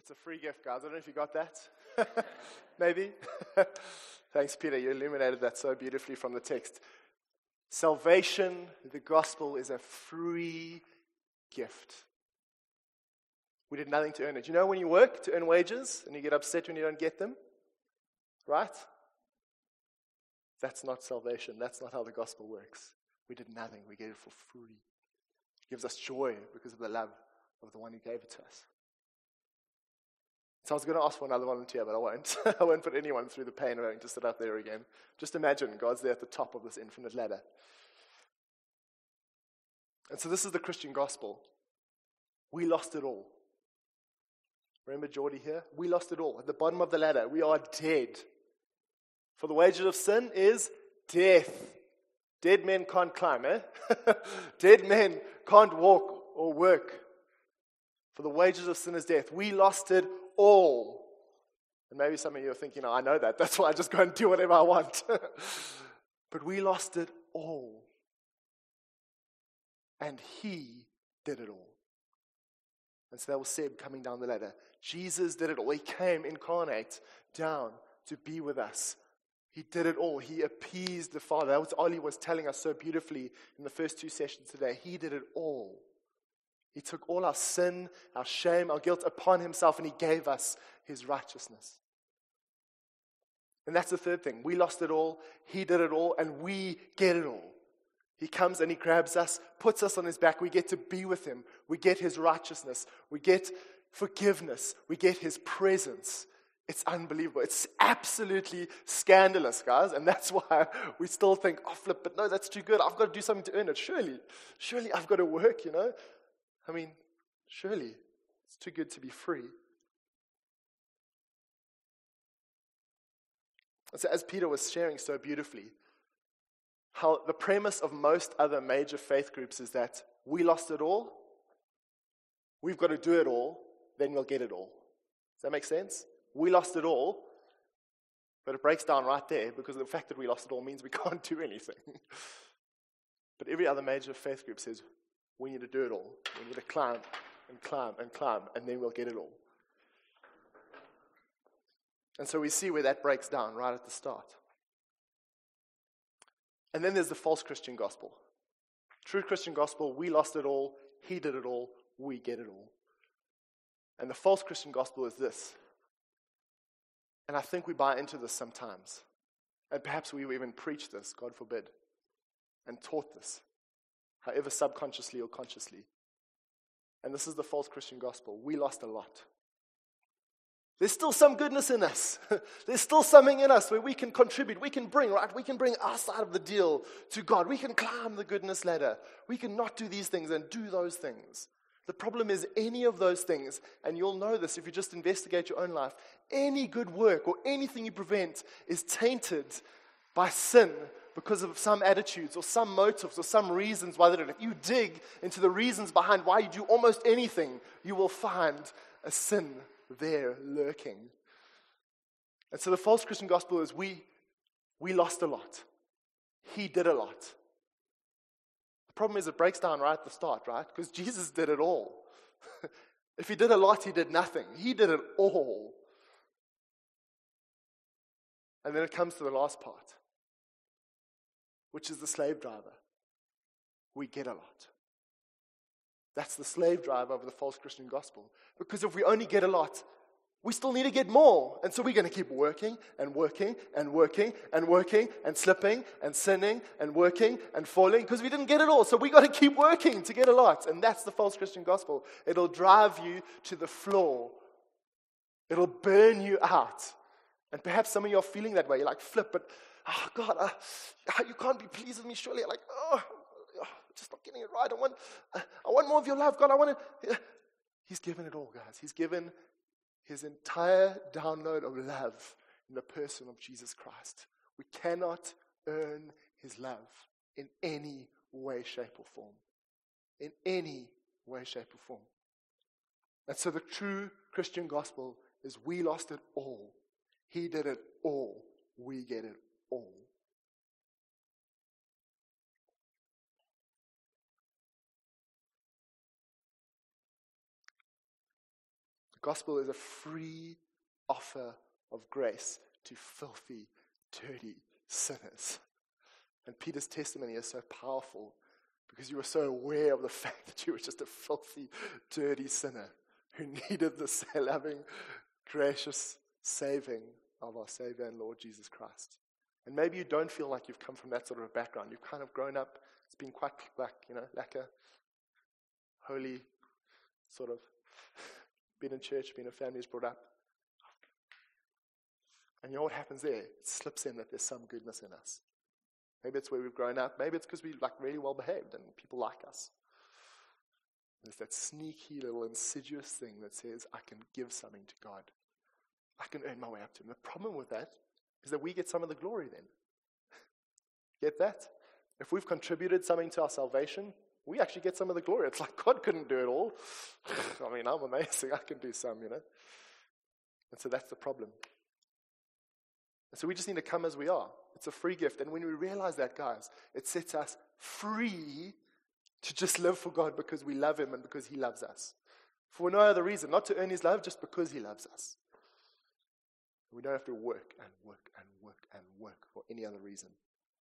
It's a free gift, guys. I don't know if you got that. Maybe. Thanks, Peter. You illuminated that so beautifully from the text. Salvation, the gospel, is a free gift. We did nothing to earn it. You know when you work to earn wages and you get upset when you don't get them? Right? That's not salvation. That's not how the gospel works. We did nothing. We get it for free. It gives us joy because of the love of the one who gave it to us. So I was going to ask for another volunteer, but I won't. I won't put anyone through the pain of having to sit up there again. Just imagine God's there at the top of this infinite ladder. And so this is the Christian gospel. We lost it all. Remember Geordie here? We lost it all. At the bottom of the ladder, we are dead. For the wages of sin is death. Dead men can't climb, eh? Dead men can't walk or work. For the wages of sin is death. We lost it all. And maybe some of you are thinking, oh, I know that. That's why I just go and do whatever I want. But we lost it all. And he did it all. And so that was Seb coming down the ladder. Jesus did it all. He came incarnate down to be with us. He did it all. He appeased the Father. That was what Ollie was telling us so beautifully in the first two sessions today. He did it all. He took all our sin, our shame, our guilt upon himself, and he gave us his righteousness. And that's the third thing. We lost it all. He did it all, and we get it all. He comes and he grabs us, puts us on his back. We get to be with him. We get his righteousness. We get forgiveness. We get his presence. It's unbelievable. It's absolutely scandalous, guys. And that's why we still think, oh, flip, but no, that's too good. I've got to do something to earn it. Surely I've got to work, I mean, surely it's too good to be free. And so as Peter was sharing so beautifully, how the premise of most other major faith groups is that we lost it all, we've got to do it all, then we'll get it all. Does that make sense? We lost it all, but it breaks down right there because the fact that we lost it all means we can't do anything. But every other major faith group says, we need to do it all. We need to climb and climb and climb, and then we'll get it all. And so we see where that breaks down right at the start. And then there's the false Christian gospel. True Christian gospel, we lost it all, he did it all, we get it all. And the false Christian gospel is this. And I think we buy into this sometimes. And perhaps we even preach this, God forbid, and taught this, however subconsciously or consciously. And this is the false Christian gospel. We lost a lot. There's still some goodness in us. There's still something in us where we can contribute. We can bring our side of the deal to God. We can climb the goodness ladder. We can not do these things and do those things. The problem is any of those things, and you'll know this if you just investigate your own life, any good work or anything you prevent is tainted by sin because of some attitudes or some motives or some reasons why they don't. If you dig into the reasons behind why you do almost anything, you will find a sin there lurking. And so the false Christian gospel is we lost a lot. He did a lot. The problem is it breaks down right at the start, right? Because Jesus did it all. If he did a lot, he did nothing. He did it all. And then it comes to the last part, which is the slave driver. We get a lot. That's the slave driver of the false Christian gospel. Because if we only get a lot, we still need to get more. And so we're going to keep working and working and working and working and slipping and sinning and working and falling because we didn't get it all. So we got to keep working to get a lot. And that's the false Christian gospel. It'll drive you to the floor. It'll burn you out. And perhaps some of you are feeling that way. You're like, flip, but oh God, you can't be pleased with me surely. Like, just not getting it right. I want more of your love, God. He's given it all, guys. He's given his entire download of love in the person of Jesus Christ. We cannot earn his love in any way, shape, or form. In any way, shape, or form. And so the true Christian gospel is we lost it all. He did it all. We get it all. The gospel is a free offer of grace to filthy, dirty sinners. And Peter's testimony is so powerful because you were so aware of the fact that you were just a filthy, dirty sinner who needed the loving, gracious saving of our Savior and Lord Jesus Christ. And maybe you don't feel like you've come from that sort of a background. You've kind of grown up. It's been quite like a holy sort of been in church, been in families brought up. And you know what happens there? It slips in that there's some goodness in us. Maybe it's where we've grown up. Maybe it's because we're really well behaved and people like us. There's that sneaky little insidious thing that says, I can give something to God. I can earn my way up to Him. The problem with that is that we get some of the glory then. Get that? If we've contributed something to our salvation, we actually get some of the glory. It's like God couldn't do it all. I mean, I'm amazing. I can do some, And so that's the problem. And so we just need to come as we are. It's a free gift. And when we realize that, guys, it sets us free to just live for God because we love Him and because He loves us. For no other reason, not to earn His love, just because He loves us. We don't have to work and work and work and work for any other reason.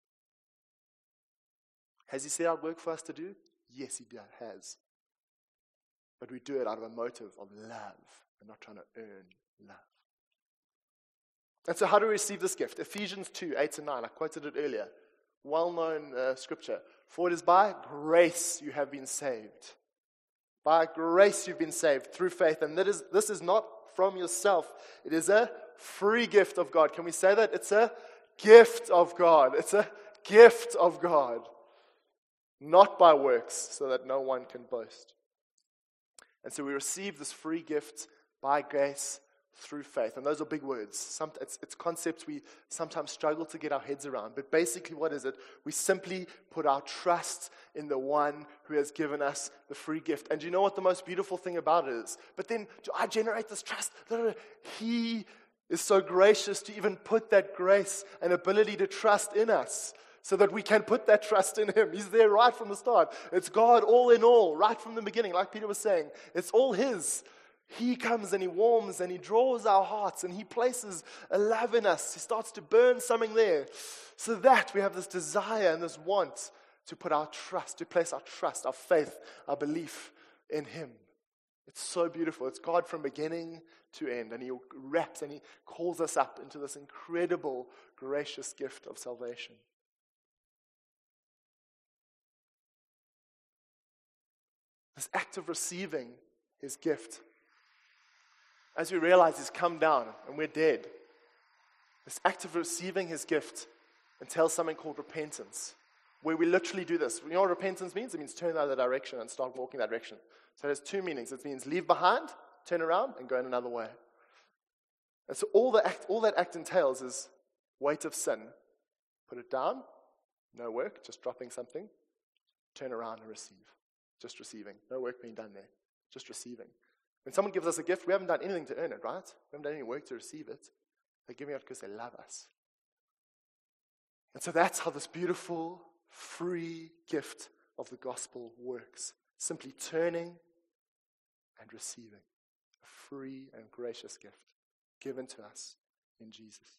Has He set out work for us to do? Yes, He has. But we do it out of a motive of love and not trying to earn love. And so how do we receive this gift? Ephesians 2, 8 and 9. I quoted it earlier. Well-known scripture. For it is by grace you have been saved. By grace you've been saved through faith. And this is not from yourself. It is a free gift of God. Can we say that? It's a gift of God. It's a gift of God. Not by works, so that no one can boast. And so we receive this free gift by grace through faith. And those are big words. It's concepts we sometimes struggle to get our heads around. But basically, what is it? We simply put our trust in the one who has given us the free gift. And do you know what the most beautiful thing about it is? But then, do I generate this trust? No. He is so gracious to even put that grace and ability to trust in us so that we can put that trust in Him. He's there right from the start. It's God all in all, right from the beginning, like Peter was saying. It's all His. He comes and He warms and He draws our hearts and He places a love in us. He starts to burn something there so that we have this desire and this want to put our trust, to place our trust, our faith, our belief in Him. It's so beautiful. It's God from beginning to end, and He wraps and He calls us up into this incredible, gracious gift of salvation. This act of receiving His gift, as we realize He's come down and we're dead, this act of receiving His gift entails something called repentance, where we literally do this. You know what repentance means? It means turn the other direction and start walking that direction. So it has two meanings. It means leave behind, turn around, and go in another way. And so all that act entails is weight of sin. Put it down, no work, just dropping something, turn around and receive. Just receiving. No work being done there. Just receiving. When someone gives us a gift, we haven't done anything to earn it, right? We haven't done any work to receive it. They're giving it because they love us. And so that's how this beautiful, free gift of the gospel works. Simply turning and receiving. A free and gracious gift given to us in Jesus.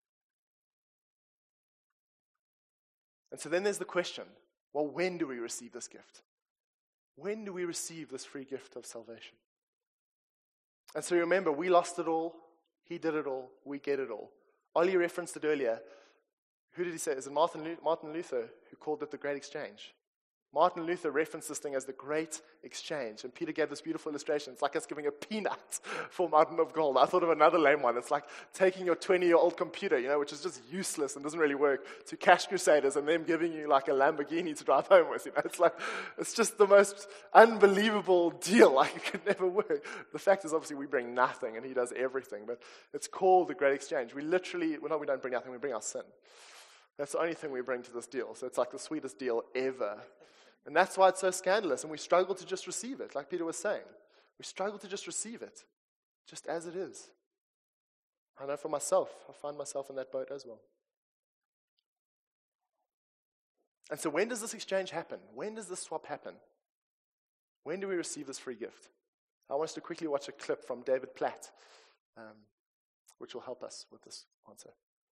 And so then there's the question, well, when do we receive this gift? When do we receive this free gift of salvation? And so remember, we lost it all. He did it all. We get it all. Ollie referenced it earlier. Who did he say? Is it Martin Luther who called it the Great Exchange? Martin Luther referenced this thing as the Great Exchange. And Peter gave this beautiful illustration. It's like us giving a peanut for a mountain of gold. I thought of another lame one. It's like taking your 20-year-old computer, which is just useless and doesn't really work, to Cash Crusaders and them giving you like a Lamborghini to drive home with. It's just the most unbelievable deal. Like, it could never work. The fact is, obviously, we bring nothing and He does everything. But it's called the Great Exchange. We don't bring nothing. We bring our sin. That's the only thing we bring to this deal. So it's like the sweetest deal ever. And that's why it's so scandalous, and we struggle to just receive it, like Peter was saying. We struggle to just receive it, just as it is. I know for myself, I find myself in that boat as well. And so when does this exchange happen? When does this swap happen? When do we receive this free gift? I want us to quickly watch a clip from David Platt, which will help us with this answer.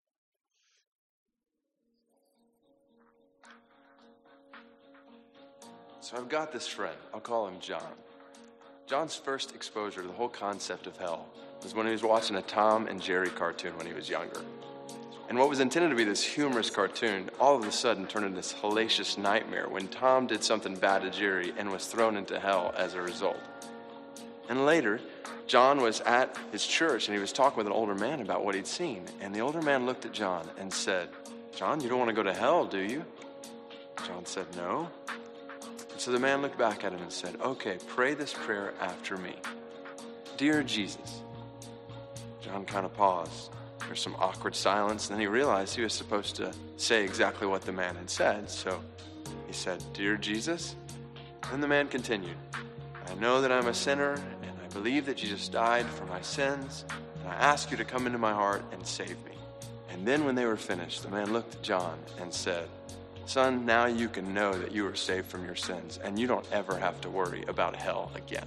So I've got this friend. I'll call him John. John's first exposure to the whole concept of hell was when he was watching a Tom and Jerry cartoon when he was younger. And what was intended to be this humorous cartoon all of a sudden turned into this hellacious nightmare when Tom did something bad to Jerry and was thrown into hell as a result. And later, John was at his church and he was talking with an older man about what he'd seen. And the older man looked at John and said, "John, you don't want to go to hell, do you?" John said, "No." And so the man looked back at him and said, "Okay, pray this prayer after me. Dear Jesus." John kind of paused. There's some awkward silence, and then he realized he was supposed to say exactly what the man had said. So he said, "Dear Jesus." And the man continued, "I know that I'm a sinner, and I believe that Jesus died for my sins, and I ask you to come into my heart and save me." And then when they were finished, the man looked at John and said, "Son, now you can know that you are saved from your sins, and you don't ever have to worry about hell again."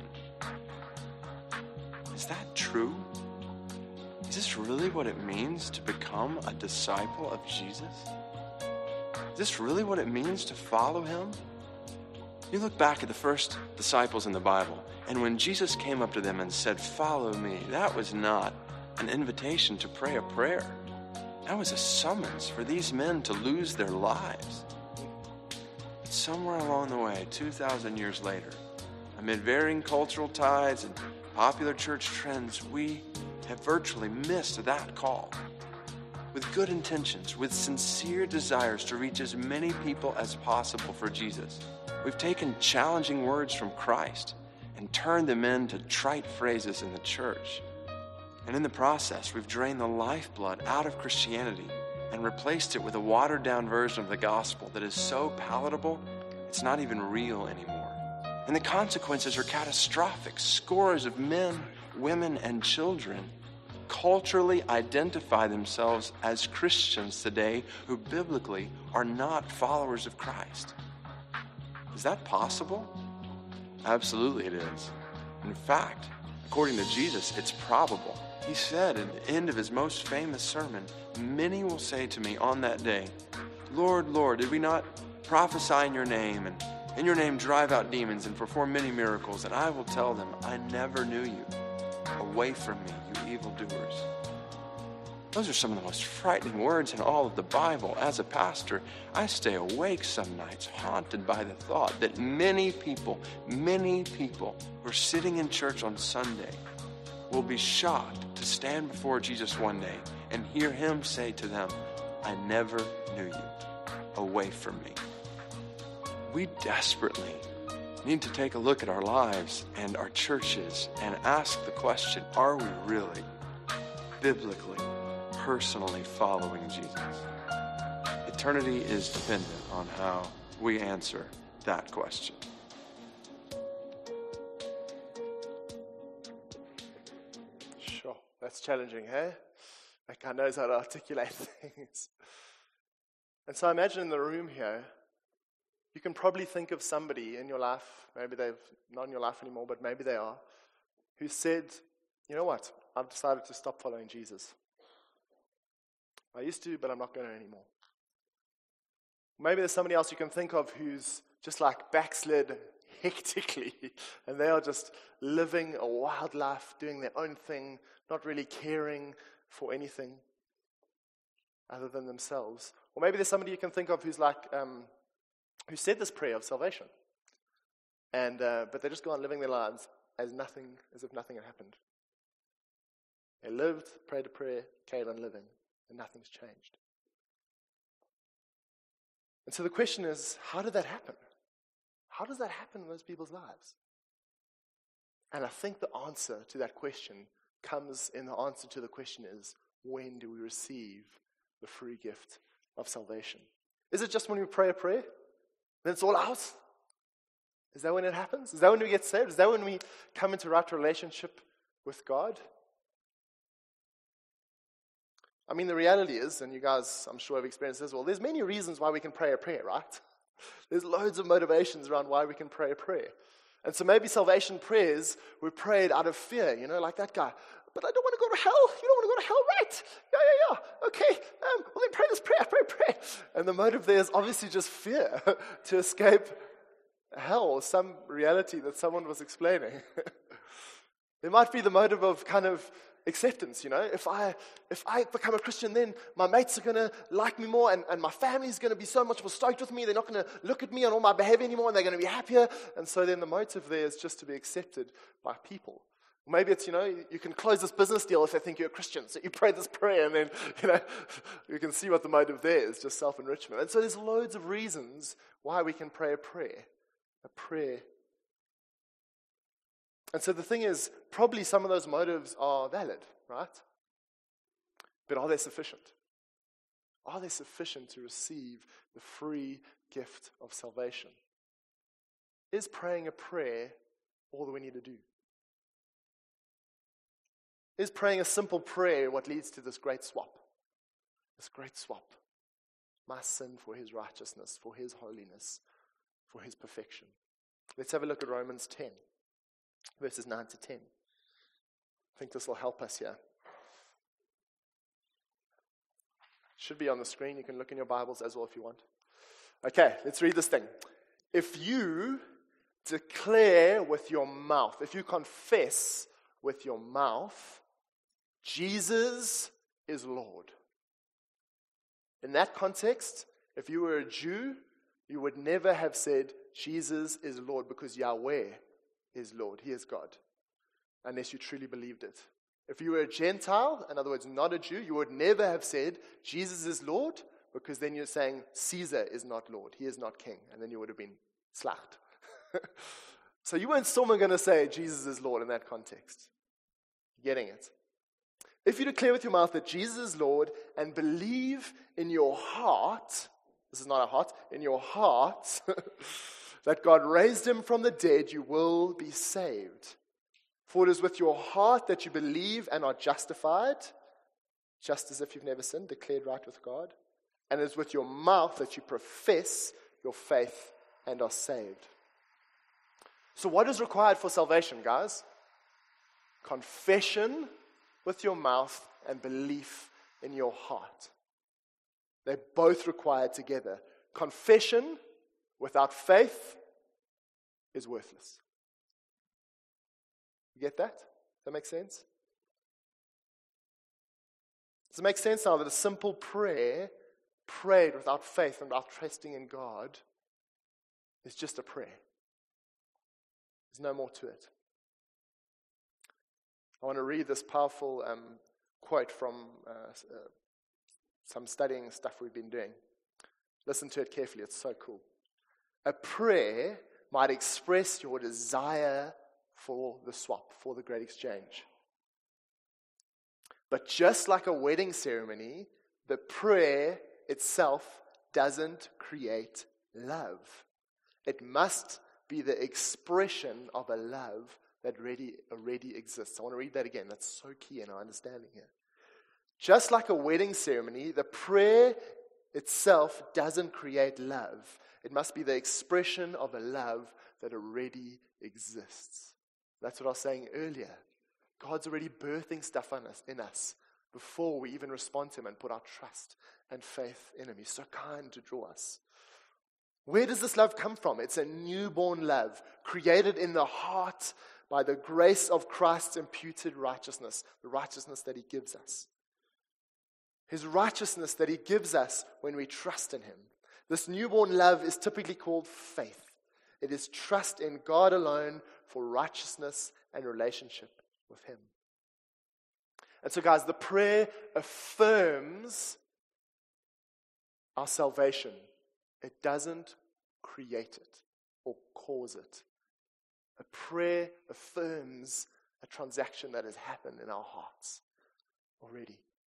Is that true? Is this really what it means to become a disciple of Jesus? Is this really what it means to follow him? You look back at the first disciples in the Bible, and when Jesus came up to them and said, "Follow me," that was not an invitation to pray a prayer. That was a summons for these men to lose their lives. But somewhere along the way, 2,000 years later, amid varying cultural tides and popular church trends, we have virtually missed that call. With good intentions, with sincere desires to reach as many people as possible for Jesus, we've taken challenging words from Christ and turned them into trite phrases in the church. And in the process, we've drained the lifeblood out of Christianity and replaced it with a watered-down version of the gospel that is so palatable, it's not even real anymore. And the consequences are catastrophic. Scores of men, women, and children culturally identify themselves as Christians today who biblically are not followers of Christ. Is that possible? Absolutely it is. In fact, according to Jesus, it's probable. He said at the end of his most famous sermon, "Many will say to me on that day, 'Lord, Lord, did we not prophesy in your name, and in your name drive out demons and perform many miracles?' And I will tell them, 'I never knew you. Away from me, you evildoers.'" Those are some of the most frightening words in all of the Bible. As a pastor, I stay awake some nights, haunted by the thought that many people who are sitting in church on Sunday will be shocked to stand before Jesus one day and hear him say to them, "I never knew you. Away from me." We desperately need to take a look at our lives and our churches and ask the question, are we really, biblically, personally following Jesus? Eternity is dependent on how we answer that question. Sure, that's challenging, hey? That guy knows how to articulate things. And so I imagine in the room here, you can probably think of somebody in your life, maybe they're not in your life anymore, but maybe they are, who said, "You know what, I've decided to stop following Jesus. I used to, but I'm not going to anymore." Maybe there's somebody else you can think of who's just like backslid hectically, and they are just living a wild life, doing their own thing, not really caring for anything other than themselves. Or maybe there's somebody you can think of who's like, who said this prayer of salvation, and but they just go on living their lives as if nothing had happened. They lived, prayed a prayer, carried on living, and nothing's changed. And so the question is, how did that happen? How does that happen in those people's lives? And I think the answer to that question comes in the answer to the question is, when do we receive the free gift of salvation? Is it just when we pray a prayer? Then it's all ours? Is that when it happens? Is that when we get saved? Is that when we come into right relationship with God? I mean, the reality is, and you guys, I'm sure have experienced this as well, there's many reasons why we can pray a prayer, right? There's loads of motivations around why we can pray a prayer. And so maybe salvation prayers were prayed out of fear, like that guy. But I don't want to go to hell. You don't want to go to hell, right? Yeah. Okay, well then pray this prayer, pray. And the motive there is obviously just fear to escape hell or some reality that someone was explaining. There might be the motive of kind of acceptance, If I become a Christian, then my mates are going to like me more and my family's going to be so much more stoked with me. They're not going to look at me and all my behavior anymore, and they're going to be happier. And so then the motive there is just to be accepted by people. Maybe it's, you can close this business deal if they think you're a Christian. So you pray this prayer and then, you can see what the motive there is, just self-enrichment. And so there's loads of reasons why we can pray a prayer. And so the thing is, probably some of those motives are valid, right? But are they sufficient? Are they sufficient to receive the free gift of salvation? Is praying a prayer all that we need to do? Is praying a simple prayer what leads to this great swap? This great swap. My sin for his righteousness, for his holiness, for his perfection. Let's have a look at Romans 10, verses 9 to 10. I think this will help us here. Should be on the screen. You can look in your Bibles as well if you want. Okay, let's read this thing. If you declare with your mouth, if you confess with your mouth, Jesus is Lord. In that context, if you were a Jew, you would never have said Jesus is Lord because Yahweh is Lord. He is God. Unless you truly believed it. If you were a Gentile, in other words, not a Jew, you would never have said Jesus is Lord because then you're saying Caesar is not Lord. He is not king. And then you would have been slaughtered. So you weren't still going to say Jesus is Lord in that context. Getting it? If you declare with your mouth that Jesus is Lord and believe in your heart, this is not a heart, in your heart, that God raised him from the dead, you will be saved. For it is with your heart that you believe and are justified, just as if you've never sinned, declared right with God. And it is with your mouth that you profess your faith and are saved. So what is required for salvation, guys? Confession with your mouth and belief in your heart. They're both required together. Confession without faith is worthless. You get that? Does that make sense? Does it make sense now that a simple prayer prayed without faith and without trusting in God is just a prayer? There's no more to it. I want to read this powerful quote from some studying stuff we've been doing. Listen to it carefully, it's so cool. A prayer might express your desire for the swap, for the great exchange. But just like a wedding ceremony, the prayer itself doesn't create love. It must be the expression of a love that already exists. I want to read that again. That's so key in our understanding here. Just like a wedding ceremony, the prayer itself doesn't create love. It must be the expression of a love that already exists. That's what I was saying earlier. God's already birthing stuff in us before we even respond to him and put our trust and faith in him. He's so kind to draw us. Where does this love come from? It's a newborn love created in the heart by the grace of Christ's imputed righteousness, the righteousness that he gives us. His righteousness that he gives us when we trust in him. This newborn love is typically called faith. It is trust in God alone for righteousness and relationship with him. And so guys, the prayer affirms our salvation. It doesn't create it or cause it. A prayer affirms a transaction that has happened in our hearts already.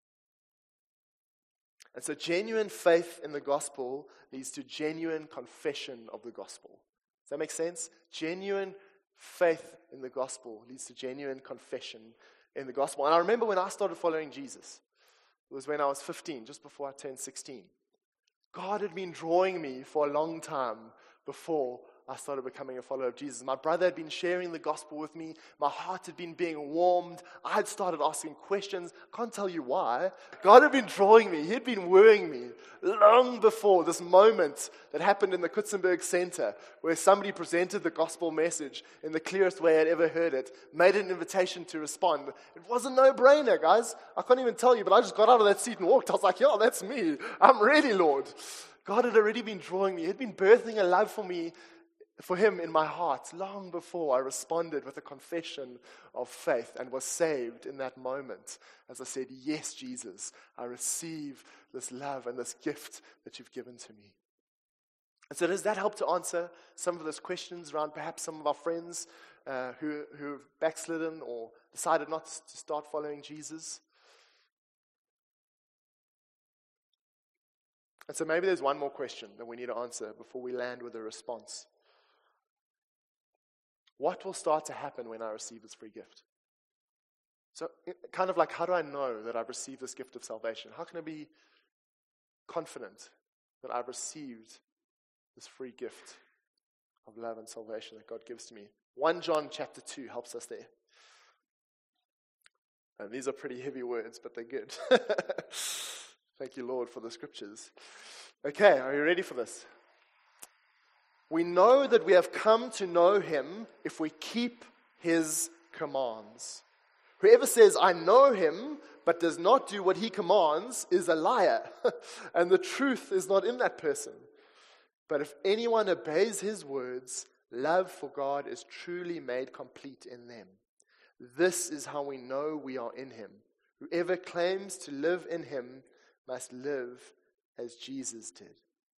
And so genuine faith in the gospel leads to genuine confession of the gospel. Does that make sense? Genuine faith in the gospel leads to genuine confession in the gospel. And I remember when I started following Jesus, it was when I was 15, just before I turned 16. God had been drawing me for a long time before I started becoming a follower of Jesus. My brother had been sharing the gospel with me. My heart had been being warmed. I had started asking questions. Can't tell you why. God had been drawing me. He had been wooing me long before this moment that happened in the Kutzenberg Center, where somebody presented the gospel message in the clearest way I'd ever heard it, made an invitation to respond. It was a no-brainer, guys. I can't even tell you, but I just got out of that seat and walked. I was like, yeah, that's me. I'm ready, Lord. God had already been drawing me. He had been birthing a love for him in my heart long before I responded with a confession of faith and was saved in that moment. As I said, yes, Jesus, I receive this love and this gift that you've given to me. And so does that help to answer some of those questions around perhaps some of our friends who've backslidden or decided not to start following Jesus? And so maybe there's one more question that we need to answer before we land with a response. What will start to happen when I receive this free gift? So kind of like, how do I know that I've received this gift of salvation? How can I be confident that I've received this free gift of love and salvation that God gives to me? 1 John chapter 2 helps us there. And these are pretty heavy words, but they're good. Thank you, Lord, for the scriptures. Okay, are you ready for this? We know that we have come to know him if we keep his commands. Whoever says, I know him, but does not do what he commands, is a liar, and the truth is not in that person. But if anyone obeys his words, love for God is truly made complete in them. This is how we know we are in him. Whoever claims to live in him must live as Jesus did.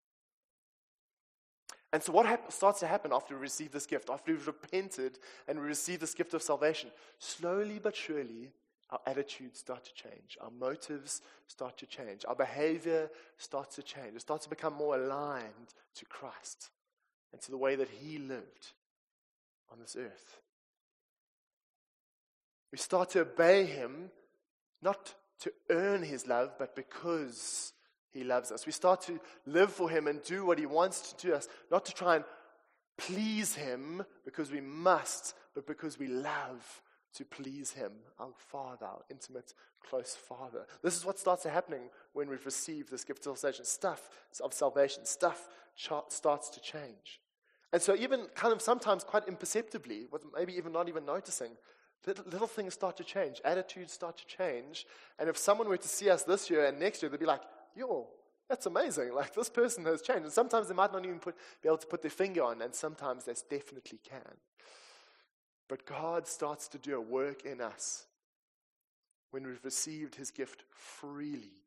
And so what starts to happen after we receive this gift, after we've repented and we receive this gift of salvation? Slowly but surely, our attitudes start to change. Our motives start to change. Our behavior starts to change. It starts to become more aligned to Christ and to the way that he lived on this earth. We start to obey him, not to earn his love, but because he loves us. We start to live for him and do what he wants to do us, not to try and please him because we must, but because we love to please him, our Father, our intimate, close Father. This is what starts happening when we've received this gift of salvation. Stuff starts to change. And so even kind of sometimes quite imperceptibly, maybe even not even noticing, little things start to change. Attitudes start to change. And if someone were to see us this year and next year, they'd be like, yo, that's amazing. Like, this person has changed. And sometimes they might not even be able to put their finger on, and sometimes they definitely can. But God starts to do a work in us when we've received his gift freely.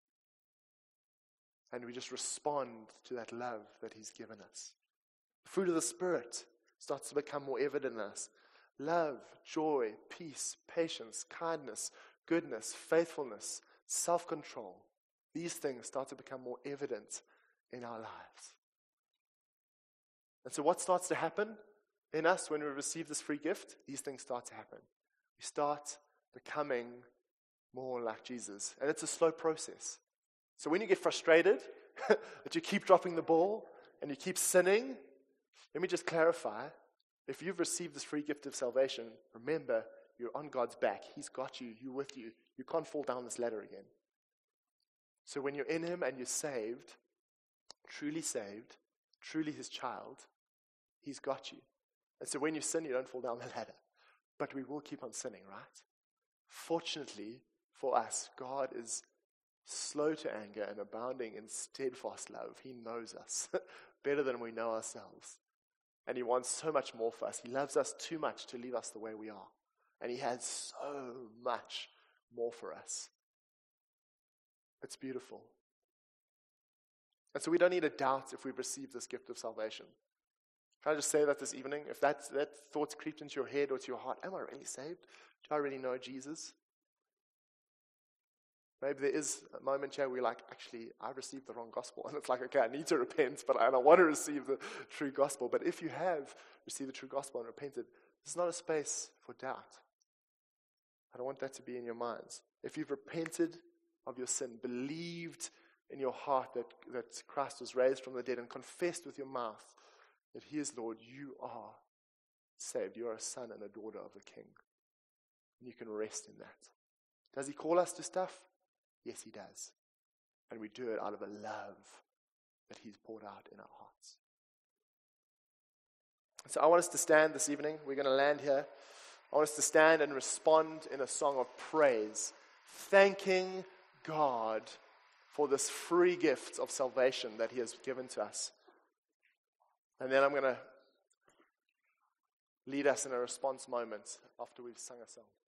And we just respond to that love that he's given us. The fruit of the Spirit starts to become more evident in us. Love, joy, peace, patience, kindness, goodness, faithfulness, self-control. These things start to become more evident in our lives. And so what starts to happen in us when we receive this free gift? These things start to happen. We start becoming more like Jesus. And it's a slow process. So when you get frustrated that you keep dropping the ball and you keep sinning, let me just clarify. If you've received this free gift of salvation, remember, you're on God's back. He's got you. You're with you. You can't fall down this ladder again. So when you're in him and you're saved, truly his child, he's got you. And so when you sin, you don't fall down the ladder. But we will keep on sinning, right? Fortunately for us, God is slow to anger and abounding in steadfast love. He knows us better than we know ourselves. And he wants so much more for us. He loves us too much to leave us the way we are. And he has so much more for us. It's beautiful. And so we don't need to doubt if we've received this gift of salvation. Can I just say that this evening? If that thought's creeped into your head or to your heart, am I really saved? Do I really know Jesus? Maybe there is a moment here where you're like, actually, I received the wrong gospel. And it's like, okay, I need to repent, but I don't want to receive the true gospel. But if you have received the true gospel and repented, this is not a space for doubt. I don't want that to be in your minds. If you've repented of your sin, believed in your heart that Christ was raised from the dead, and confessed with your mouth If He is Lord, you are saved. You are a son and a daughter of the King. And you can rest in that. Does He call us to stuff? Yes, He does. And we do it out of a love that He's poured out in our hearts. So I want us to stand this evening. We're going to land here. I want us to stand and respond in a song of praise, thanking God for this free gift of salvation that He has given to us. And then I'm going to lead us in a response moment after we've sung a song.